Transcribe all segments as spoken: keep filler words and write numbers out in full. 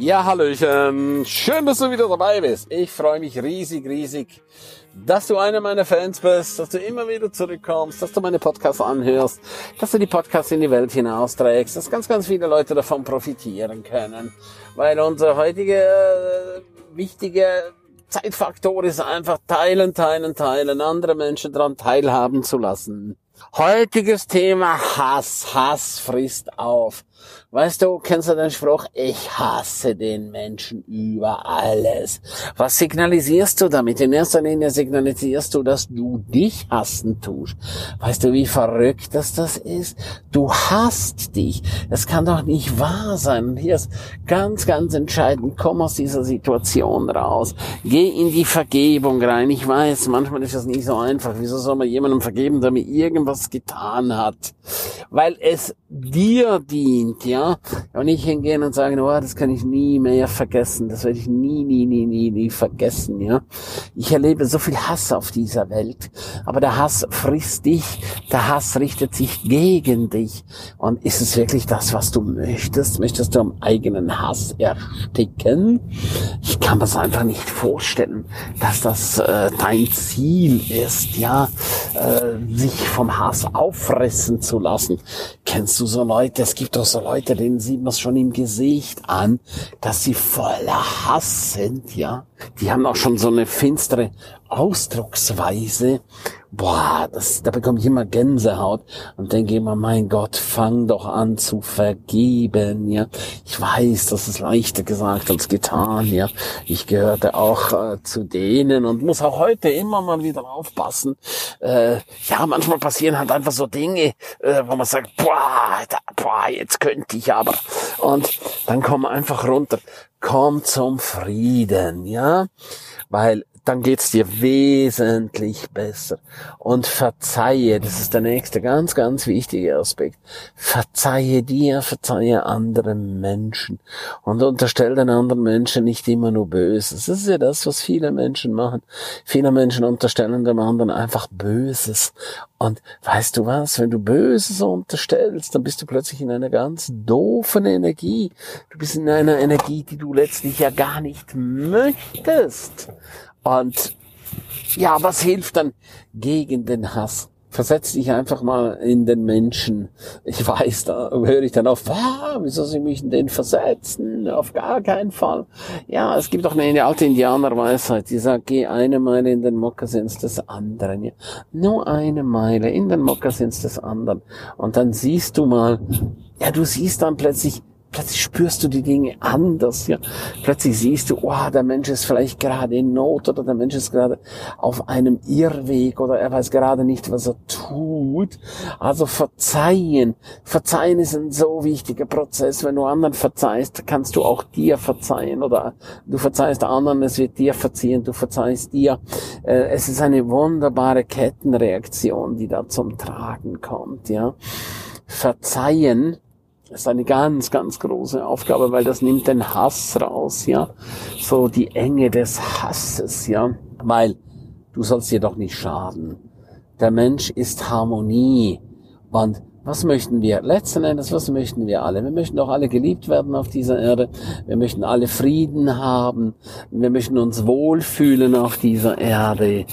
Ja, hallöchen. Schön, dass du wieder dabei bist. Ich freue mich riesig, riesig, dass du einer meiner Fans bist, dass du immer wieder zurückkommst, dass du meine Podcasts anhörst, dass du die Podcasts in die Welt hinausträgst, dass ganz, ganz viele Leute davon profitieren können. Weil unser heutiger äh, wichtiger Zeitfaktor ist einfach teilen, teilen, teilen, andere Menschen daran teilhaben zu lassen. Heutiges Thema Hass. Hass frisst auf. Weißt du, kennst du den Spruch? Ich hasse den Menschen über alles. Was signalisierst du damit? In erster Linie signalisierst du, dass du dich hassen tust. Weißt du, wie verrückt das das ist? Du hasst dich. Das kann doch nicht wahr sein. Und hier ist ganz, ganz entscheidend. Komm aus dieser Situation raus. Geh in die Vergebung rein. Ich weiß, manchmal ist das nicht so einfach. Wieso soll man jemandem vergeben, der mir irgendwas getan hat? Weil es dir dient, ja. Und nicht hingehen und sagen, oh, das kann ich nie mehr vergessen. Das werde ich nie, nie, nie, nie, nie vergessen, ja. Ich erlebe so viel Hass auf dieser Welt. Aber der Hass frisst dich. Der Hass richtet sich gegen dich. Und ist es wirklich das, was du möchtest? Möchtest du am eigenen Hass ersticken? Ich kann mir das einfach nicht vorstellen, dass das äh, dein Ziel ist, ja, äh, sich vom Hass auffressen zu lassen. Kennst du so Leute? Es gibt doch so Leute, denen sieht man es schon im Gesicht an, dass sie voller Hass sind, ja. Die haben auch schon so eine finstere Ausdrucksweise. Boah, das, da bekomme ich immer Gänsehaut und denke immer, mein Gott, fang doch an zu vergeben, ja. Ich weiß, das ist leichter gesagt als getan, ja. Ich gehörte auch äh, zu denen und muss auch heute immer mal wieder aufpassen. Äh, ja, manchmal passieren halt einfach so Dinge, äh, wo man sagt, boah, da, boah, jetzt könnte ich aber. Und dann komm einfach runter. Komm zum Frieden, ja. Weil dann geht's dir wesentlich besser. Und verzeihe, das ist der nächste ganz, ganz wichtige Aspekt. Verzeihe dir, verzeihe anderen Menschen. Und unterstell den anderen Menschen nicht immer nur Böses. Das ist ja das, was viele Menschen machen. Viele Menschen unterstellen dem anderen einfach Böses. Und weißt du was, wenn du Böses unterstellst, dann bist du plötzlich in einer ganz doofen Energie. Du bist in einer Energie, die du letztlich ja gar nicht möchtest. Und ja, was hilft dann gegen den Hass? Versetz dich einfach mal in den Menschen. Ich weiß, da höre ich dann auf, ah, wieso soll ich mich in den versetzen? Auf gar keinen Fall. Ja, es gibt auch eine alte Indianerweisheit, die sagt, geh eine Meile in den Mokassins des anderen. Ja. Nur eine Meile in den Mokassins des anderen. Und dann siehst du mal, ja, du siehst dann plötzlich, Plötzlich spürst du die Dinge anders, ja. Plötzlich siehst du, oh, der Mensch ist vielleicht gerade in Not oder der Mensch ist gerade auf einem Irrweg oder er weiß gerade nicht, was er tut. Also verzeihen. Verzeihen ist ein so wichtiger Prozess. Wenn du anderen verzeihst, kannst du auch dir verzeihen oder du verzeihst anderen, es wird dir verziehen, du verzeihst dir. Es ist eine wunderbare Kettenreaktion, die da zum Tragen kommt, ja. Verzeihen ist eine ganz, ganz große Aufgabe, weil das nimmt den Hass raus, ja. So die Enge des Hasses, ja. Weil du sollst dir doch nicht schaden. Der Mensch ist Harmonie. Und was möchten wir? Letzten Endes, was möchten wir alle? Wir möchten doch alle geliebt werden auf dieser Erde. Wir möchten alle Frieden haben. Wir möchten uns wohlfühlen auf dieser Erde.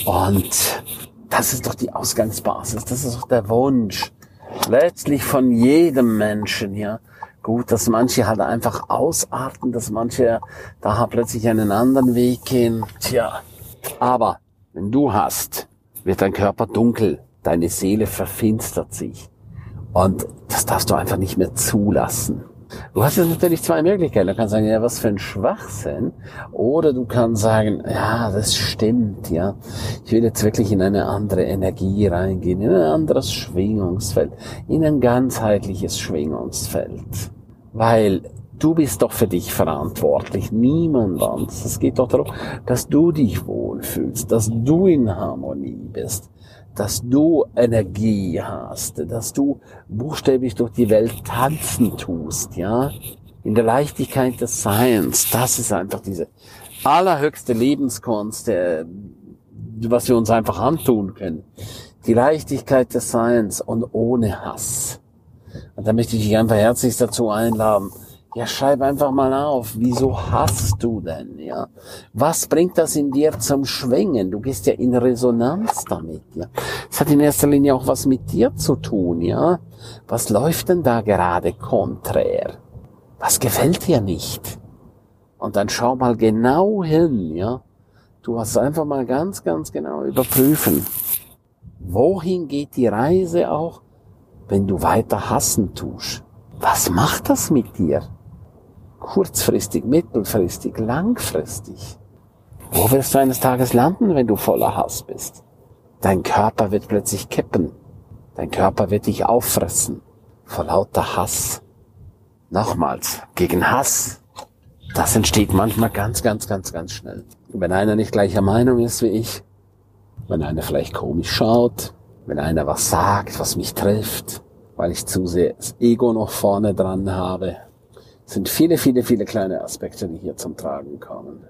Und das ist doch die Ausgangsbasis. Das ist doch der Wunsch. Letztlich von jedem Menschen, ja. Gut, dass manche halt einfach ausarten, dass manche da plötzlich einen anderen Weg gehen. Tja, aber wenn du hast, wird dein Körper dunkel, deine Seele verfinstert sich. Und das darfst du einfach nicht mehr zulassen. Du hast jetzt natürlich zwei Möglichkeiten. Du kannst sagen, ja, was für ein Schwachsinn. Oder du kannst sagen, ja, das stimmt, ja. Ich will jetzt wirklich in eine andere Energie reingehen, in ein anderes Schwingungsfeld, in ein ganzheitliches Schwingungsfeld. Weil du bist doch für dich verantwortlich, niemand anderes. Es geht doch darum, dass du dich wohlfühlst, dass du in Harmonie bist, dass du Energie hast, dass du buchstäblich durch die Welt tanzen tust, ja. In der Leichtigkeit des Seins, das ist einfach diese allerhöchste Lebenskunst, der, was wir uns einfach antun können. Die Leichtigkeit des Seins und ohne Hass. Und da möchte ich dich einfach herzlich dazu einladen, Ja, schreib einfach mal auf, wieso hasst du denn, ja? Was bringt das in dir zum Schwingen? Du gehst ja in Resonanz damit, ja? Es hat in erster Linie auch was mit dir zu tun, ja? Was läuft denn da gerade konträr? Was gefällt dir nicht? Und dann schau mal genau hin, ja? Du hast einfach mal ganz, ganz genau überprüfen. Wohin geht die Reise auch, wenn du weiter hassen tust? Was macht das mit dir? Kurzfristig, mittelfristig, langfristig. Wo wirst du eines Tages landen, wenn du voller Hass bist? Dein Körper wird plötzlich kippen. Dein Körper wird dich auffressen. Vor lauter Hass. Nochmals, gegen Hass. Das entsteht manchmal ganz, ganz, ganz, ganz schnell. Wenn einer nicht gleicher Meinung ist wie ich, wenn einer vielleicht komisch schaut, wenn einer was sagt, was mich trifft, weil ich zu sehr das Ego noch vorne dran habe, sind viele, viele, viele kleine Aspekte, die hier zum Tragen kommen.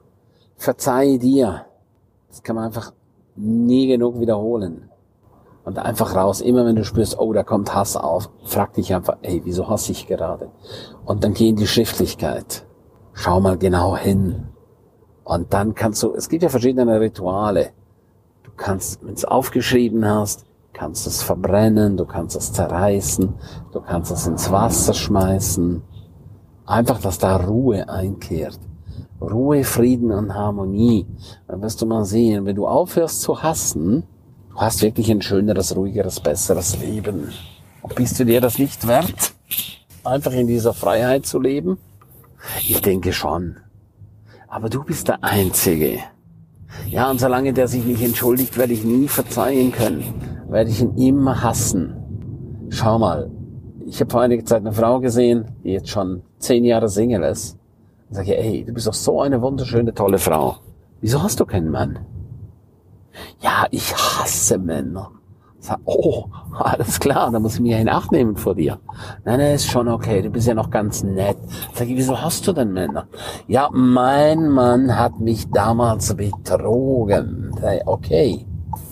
Verzeih dir. Das kann man einfach nie genug wiederholen. Und einfach raus, immer wenn du spürst, oh, da kommt Hass auf, frag dich einfach, ey, wieso hasse ich gerade? Und dann geh in die Schriftlichkeit. Schau mal genau hin. Und dann kannst du, es gibt ja verschiedene Rituale. Du kannst, wenn du es aufgeschrieben hast, kannst es verbrennen, du kannst es zerreißen, du kannst es ins Wasser schmeißen. Einfach, dass da Ruhe einkehrt. Ruhe, Frieden und Harmonie. Dann wirst du mal sehen, wenn du aufhörst zu hassen, du hast wirklich ein schöneres, ruhigeres, besseres Leben. Und bist du dir das nicht wert, einfach in dieser Freiheit zu leben? Ich denke schon. Aber du bist der Einzige. Ja, und solange der sich nicht entschuldigt, werde ich nie verzeihen können. Werde ich ihn immer hassen. Schau mal. Ich habe vor einiger Zeit eine Frau gesehen, die jetzt schon zehn Jahre Single ist. Und sage, ey, du bist doch so eine wunderschöne, tolle Frau. Wieso hast du keinen Mann? Ja, ich hasse Männer. Sag, oh, alles klar, da muss ich mich in Acht nehmen vor dir. Nein, nein, ist schon okay, du bist ja noch ganz nett. Sag ich, wieso hast du denn Männer? Ja, mein Mann hat mich damals betrogen. Sag ich, okay.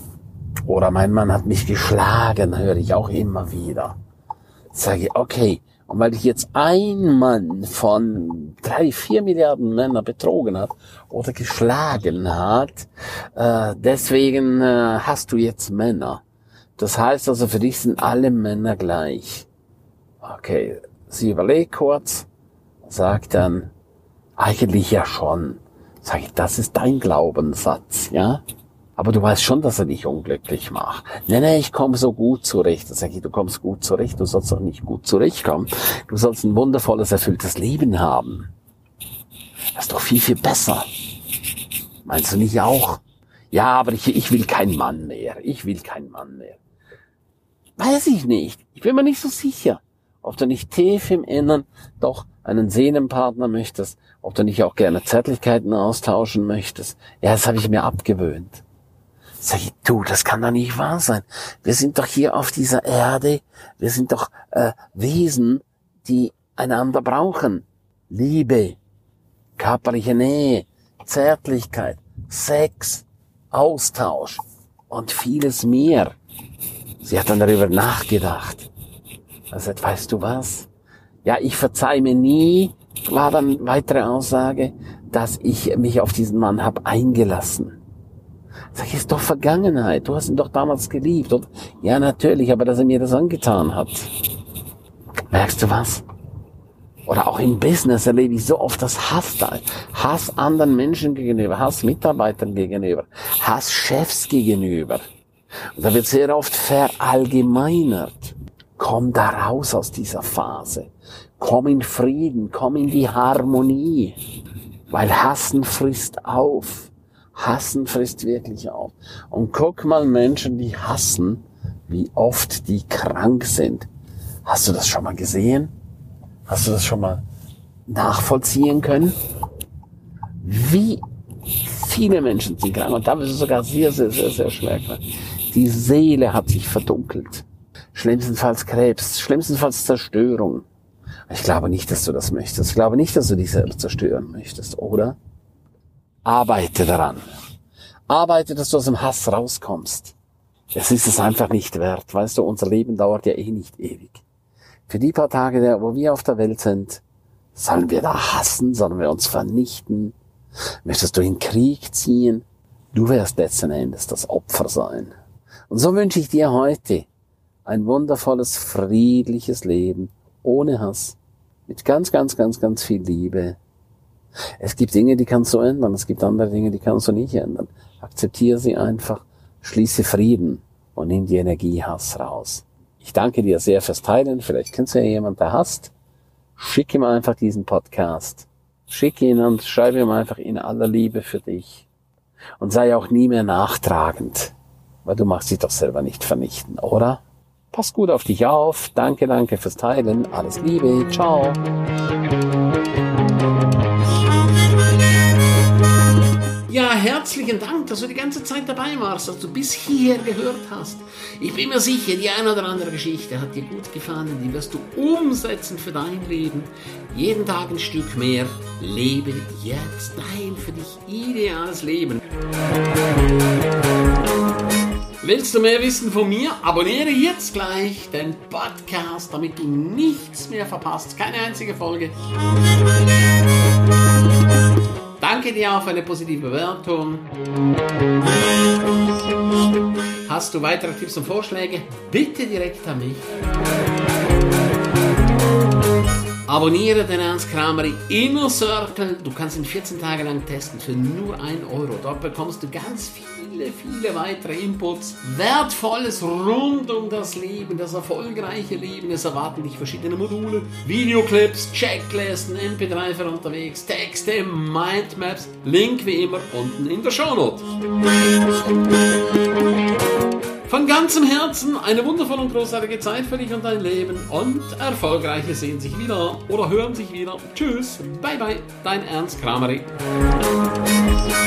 Oder mein Mann hat mich geschlagen, höre ich auch immer wieder. Sage ich, okay, und weil dich jetzt ein Mann von drei, vier Milliarden Männern betrogen hat oder geschlagen hat, äh, deswegen äh, hast du jetzt Männer. Das heißt also, für dich sind alle Männer gleich. Okay, sie überlegt kurz, sagt dann, eigentlich ja schon. Sag ich, das ist dein Glaubenssatz, ja? Aber du weißt schon, dass er dich unglücklich macht. Nee, nee, ich komme so gut zurecht. Da sag ich, du kommst gut zurecht, du sollst doch nicht gut zurechtkommen. Du sollst ein wundervolles, erfülltes Leben haben. Das ist doch viel, viel besser. Meinst du nicht auch? Ja, aber ich, ich will keinen Mann mehr. Ich will keinen Mann mehr. Weiß ich nicht. Ich bin mir nicht so sicher, ob du nicht tief im Innern doch einen Seelenpartner möchtest, ob du nicht auch gerne Zärtlichkeiten austauschen möchtest. Ja, das habe ich mir abgewöhnt. Sag ich, du, das kann doch nicht wahr sein. Wir sind doch hier auf dieser Erde, wir sind doch äh, Wesen, die einander brauchen. Liebe, körperliche Nähe, Zärtlichkeit, Sex, Austausch und vieles mehr. Sie hat dann darüber nachgedacht. Also, weißt du was? Ja, ich verzeih mir nie, war dann weitere Aussage, dass ich mich auf diesen Mann habe eingelassen. Sag ich, ist doch Vergangenheit. Du hast ihn doch damals geliebt. Und ja, natürlich, aber dass er mir das angetan hat. Merkst du was? Oder auch im Business erlebe ich so oft das Hass da. Hass anderen Menschen gegenüber, Hass Mitarbeitern gegenüber, Hass Chefs gegenüber. Und da wird sehr oft verallgemeinert. Komm da raus aus dieser Phase. Komm in Frieden, komm in die Harmonie. Weil Hassen frisst auf. Hassen frisst wirklich auf. Und guck mal Menschen, die hassen, wie oft die krank sind. Hast du das schon mal gesehen? Hast du das schon mal nachvollziehen können? Wie viele Menschen sind krank. Und da ist es sogar sehr, sehr, sehr, sehr schwer. Die Seele hat sich verdunkelt. Schlimmstenfalls Krebs, schlimmstenfalls Zerstörung. Ich glaube nicht, dass du das möchtest. Ich glaube nicht, dass du dich selbst zerstören möchtest, oder? Arbeite daran. Arbeite, dass du aus dem Hass rauskommst. Es ist es einfach nicht wert. Weißt du, unser Leben dauert ja eh nicht ewig. Für die paar Tage, wo wir auf der Welt sind, Sollen wir da hassen? Sollen wir uns vernichten? Möchtest du in Krieg ziehen? Du wirst letzten Endes das Opfer sein. Und so wünsche ich dir heute ein wundervolles, friedliches Leben, ohne Hass, mit ganz, ganz, ganz, ganz viel Liebe. Es gibt Dinge, die kannst du ändern, es gibt andere Dinge, die kannst du nicht ändern. Akzeptiere sie einfach, schließe Frieden und nimm die Energie Hass raus. Ich danke dir sehr fürs Teilen, vielleicht kennst du ja jemanden, der hasst. Schick ihm einfach diesen Podcast. Schick ihn und schreibe ihm einfach in aller Liebe für dich. Und sei auch nie mehr nachtragend, weil du machst dich doch selber nicht vernichten, oder? Pass gut auf dich auf. Danke, danke fürs Teilen. Alles Liebe. Ciao. Ja, herzlichen Dank, dass du die ganze Zeit dabei warst, dass du bis hierher gehört hast. Ich bin mir sicher, die eine oder andere Geschichte hat dir gut gefallen, die wirst du umsetzen für dein Leben. Jeden Tag ein Stück mehr. Lebe jetzt dein für dich ideales Leben. Willst du mehr wissen von mir? Abonniere jetzt gleich den Podcast, damit du nichts mehr verpasst. Keine einzige Folge. Danke dir auch für eine positive Bewertung. Hast du weitere Tipps und Vorschläge? Bitte direkt an mich. Abonniere den Ernst Kramery Inner Circle. Du kannst ihn vierzehn Tage lang testen für nur ein Euro. Dort bekommst du ganz viele, viele weitere Inputs. Wertvolles rund um das Leben, das erfolgreiche Leben. Es erwarten dich verschiedene Module, Videoclips, Checklisten, M P drei für unterwegs, Texte, Mindmaps. Link wie immer unten in der Shownote. Von ganzem Herzen eine wundervolle und großartige Zeit für dich und dein Leben und Erfolgreiche sehen sich wieder oder hören sich wieder. Tschüss, bye bye, dein Ernst Kramery.